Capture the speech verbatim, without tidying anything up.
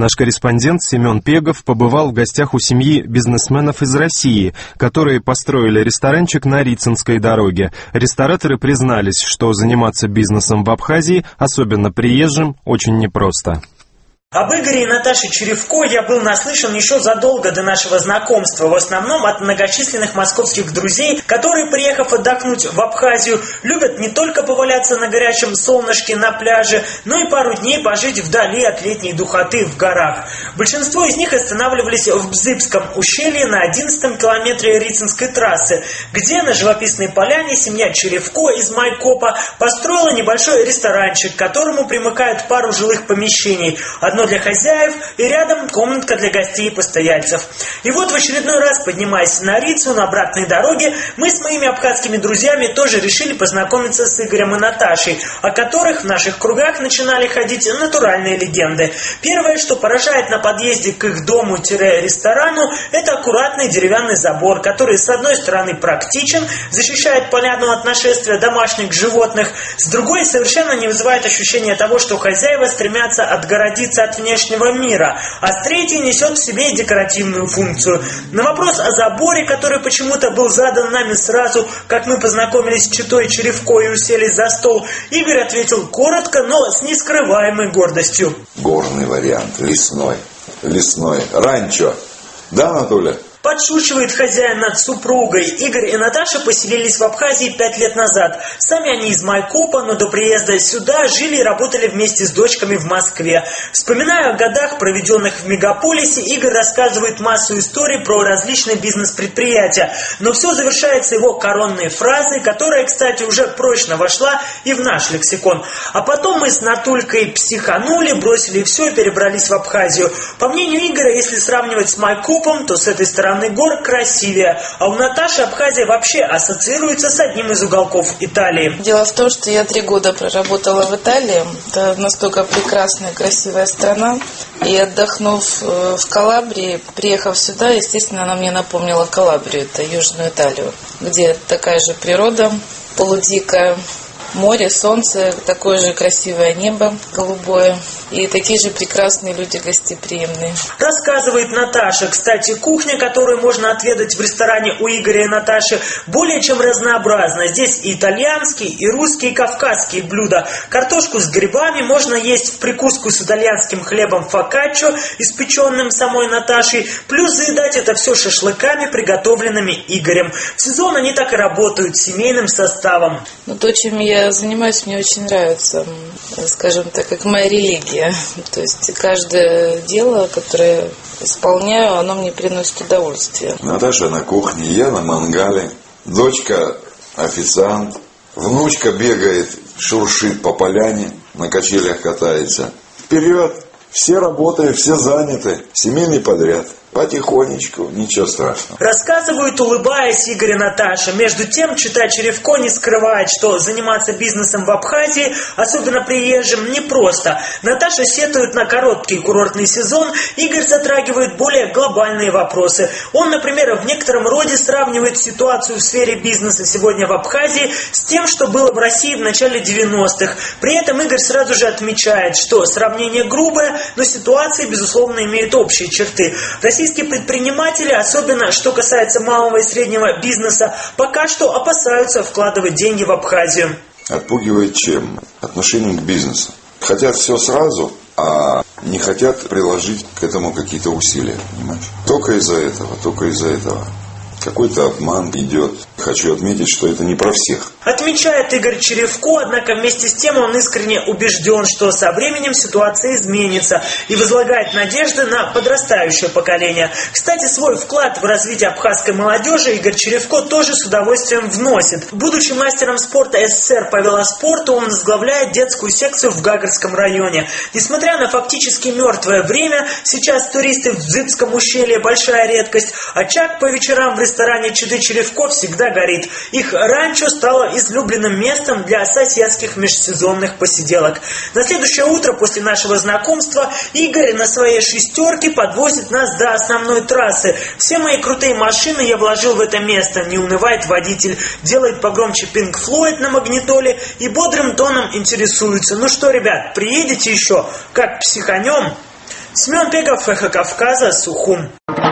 Наш корреспондент Семен Пегов побывал в гостях у семьи бизнесменов из России, которые построили ресторанчик на Рицинской дороге. Рестораторы признались, что заниматься бизнесом в Абхазии, особенно приезжим, очень непросто. Об Игоре и Наташе Черевко я был наслышан еще задолго до нашего знакомства, в основном от многочисленных московских друзей, которые, приехав отдохнуть в Абхазию, любят не только поваляться на горячем солнышке на пляже, но и пару дней пожить вдали от летней духоты в горах. Большинство из них останавливались в Бзыбском ущелье на одиннадцатом километре Рицинской трассы, где на живописной поляне семья Черевко из Майкопа построила небольшой ресторанчик, к которому примыкают пару жилых помещений, одно для хозяев и рядом комнатка для гостей и постояльцев. И вот в очередной раз, поднимаясь на Рицу на обратной дороге, мы с моими абхазскими друзьями тоже решили познакомиться с Игорем и Наташей, о которых в наших кругах начинали ходить натуральные легенды. Первое, что поражает на подъезде к их дому-ресторану, это аккуратный деревянный забор, который с одной стороны практичен, защищает поляну от нашествия домашних животных, с другой совершенно не вызывает ощущения того, что хозяева стремятся отгородиться от внешнего мира, а с третьей несет в себе декоративную функцию. На вопрос о заборе, который почему-то был задан нами сразу, как мы познакомились с читой Черевко и уселись за стол, Игорь ответил коротко, но с нескрываемой гордостью. Горный вариант, лесной, лесной, ранчо. Да, Анатолий? Подшучивает хозяин над супругой. Игорь и Наташа поселились в Абхазии пять лет назад. Сами они из Майкопа, но до приезда сюда жили и работали вместе с дочками в Москве. Вспоминая о годах, проведенных в мегаполисе, Игорь рассказывает массу историй про различные бизнес-предприятия. Но все завершается его коронной фразой, которая, кстати, уже прочно вошла и в наш лексикон. А потом мы с Натулькой психанули, бросили все и перебрались в Абхазию. По мнению Игоря, если сравнивать с Майкопом, то с этой стороны гор красивее, а у Наташи Абхазия вообще ассоциируется с одним из уголков Италии. Дело в том, что я три года проработала в Италии. Это настолько прекрасная, красивая страна. И отдохнув в Калабрии, приехав сюда, естественно, она мне напомнила Калабрию, это Южную Италию, где такая же природа, полудикая, море, солнце, такое же красивое небо голубое и такие же прекрасные люди гостеприимные. Рассказывает Наташа. Кстати, кухня, которую можно отведать в ресторане у Игоря и Наташи, более чем разнообразна. Здесь и итальянские, и русские, и кавказские блюда. Картошку с грибами можно есть в прикуску с итальянским хлебом фокаччо, испеченным самой Наташей. Плюс заедать это все шашлыками, приготовленными Игорем. В сезон они так и работают семейным составом. Ну, то, чем я занимаюсь, мне очень нравится, скажем так, как моя религия. То есть каждое дело, которое исполняю, оно мне приносит удовольствие. Наташа на кухне, я на мангале, дочка официант, внучка бегает, шуршит по поляне, на качелях катается. Вперед! Все работают, все заняты, семейный подряд. Потихонечку, ничего страшного. Рассказывают, улыбаясь, Игорь и Наташа. Между тем, чита Черевко не скрывает, что заниматься бизнесом в Абхазии, особенно приезжим, непросто. Наташа сетует на короткий курортный сезон, Игорь затрагивает более глобальные вопросы. Он, например, в некотором роде сравнивает ситуацию в сфере бизнеса сегодня в Абхазии с тем, что было в России в начале девяностых. При этом Игорь сразу же отмечает, что сравнение грубое, но ситуации, безусловно, имеют общие черты. Российские предприниматели, особенно что касается малого и среднего бизнеса, пока что опасаются вкладывать деньги в Абхазию. Отпугивает чем? Отношением к бизнесу. Хотят все сразу, а не хотят приложить к этому какие-то усилия. Понимаешь? Только из-за этого, только из-за этого. Какой-то обман идет. Хочу отметить, что это не про всех. Отмечает Игорь Черевко, однако вместе с тем он искренне убежден, что со временем ситуация изменится и возлагает надежды на подрастающее поколение. Кстати, свой вклад в развитие абхазской молодежи Игорь Черевко тоже с удовольствием вносит. Будучи мастером спорта СССР по велоспорту, он возглавляет детскую секцию в Гагарском районе. Несмотря на фактически мертвое время, сейчас туристы в Бзыбском ущелье большая редкость. Очаг по вечерам в ресторане читы Черевко всегда горит. Их ранчо стало излюбленным местом для соседских межсезонных посиделок. На следующее утро после нашего знакомства Игорь на своей шестерке подвозит нас до основной трассы. Все мои крутые машины я вложил в это место, не унывает водитель, делает погромче Pink Floyd на магнитоле и бодрым тоном интересуется: ну что, ребят, приедете еще? Как психанем? Семен Пегов, Эхо Кавказа, Сухум.